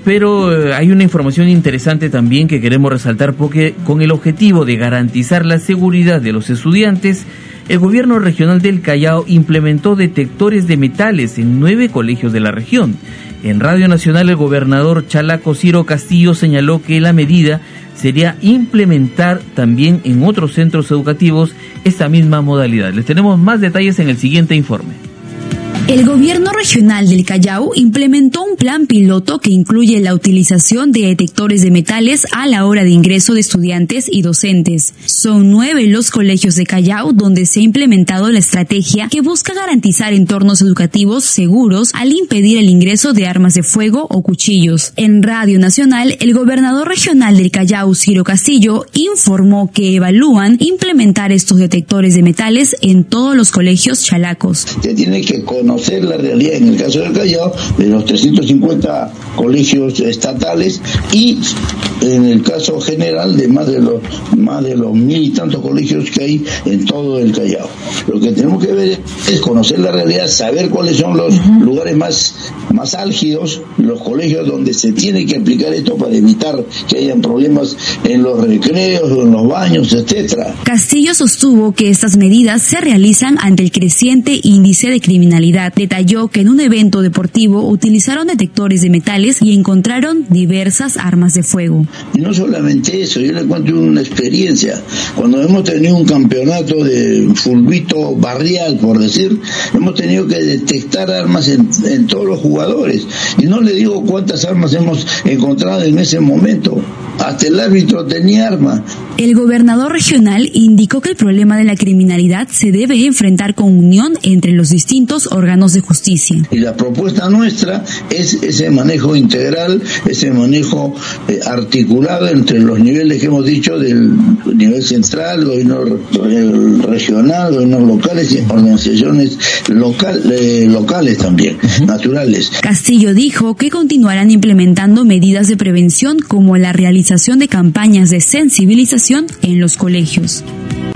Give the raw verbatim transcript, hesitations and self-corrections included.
Pero eh, hay una información interesante también que queremos resaltar, porque con el objetivo de garantizar la seguridad de los estudiantes, el gobierno regional del Callao implementó detectores de metales en nueve colegios de la región. En Radio Nacional, el gobernador Chalaco Ciro Castillo señaló que la medida sería implementar también en otros centros educativos esta misma modalidad. Les tenemos más detalles en el siguiente informe. El gobierno regional del Callao implementó un plan piloto que incluye la utilización de detectores de metales a la hora de ingreso de estudiantes y docentes. Son nueve los colegios de Callao donde se ha implementado la estrategia que busca garantizar entornos educativos seguros al impedir el ingreso de armas de fuego o cuchillos. En Radio Nacional, el gobernador regional del Callao, Ciro Castillo, informó que evalúan implementar estos detectores de metales en todos los colegios chalacos. Se tiene que conocer la realidad en el caso del Callao de los trescientos cincuenta colegios estatales y en el caso general de más de los más de los mil y tantos colegios que hay en todo el Callao. Lo que tenemos que ver es conocer la realidad, saber cuáles son los uh-huh. lugares más más álgidos, los colegios donde se tiene que aplicar esto para evitar que hayan problemas en los recreos o en los baños, etcétera. Castillo sostuvo que estas medidas se realizan ante el creciente índice de criminalidad. Detalló que en un evento deportivo utilizaron detectores de metales y encontraron diversas armas de fuego. Y no solamente eso, yo le cuento una experiencia. Cuando hemos tenido un campeonato de fulbito barrial, por decir, hemos tenido que detectar armas en, en todos los jugadores. Y no le digo cuántas armas hemos encontrado en ese momento. Hasta el árbitro tenía arma. El gobernador regional indicó que el problema de la criminalidad se debe enfrentar con unión entre los distintos órganos de justicia. Y la propuesta nuestra es ese manejo integral, ese manejo eh, articulado entre los niveles que hemos dicho, del nivel central, gobierno regional, gobiernos locales y organizaciones local, eh, locales también, uh-huh. naturales. Castillo dijo que continuarán implementando medidas de prevención como la realización de campañas de sensibilización en los colegios.